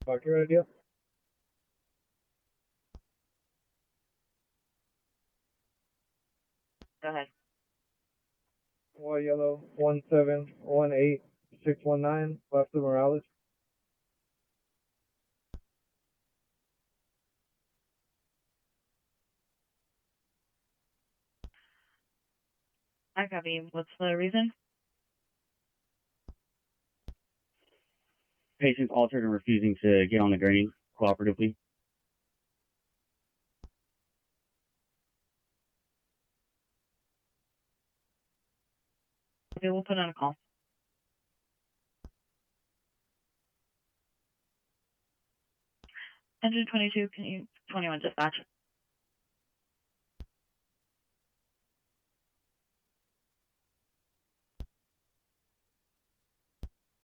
Fuck your idea. Go ahead. Y yellow 1718619 left of Morales. I copy. What's the reason? Patient's altered and refusing to get on the gurney cooperatively. Okay, we'll put on a call. 122, can you 21 dispatch?